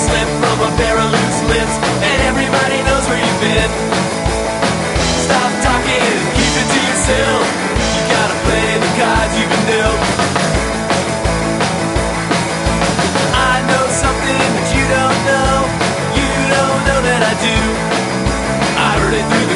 slip from a pair of loose lips, and everybody knows where you've been. Stop talking and keep it to yourself. You gotta play the cards you've been dealt. I know something that you don't know. You don't know that I do. I heard it through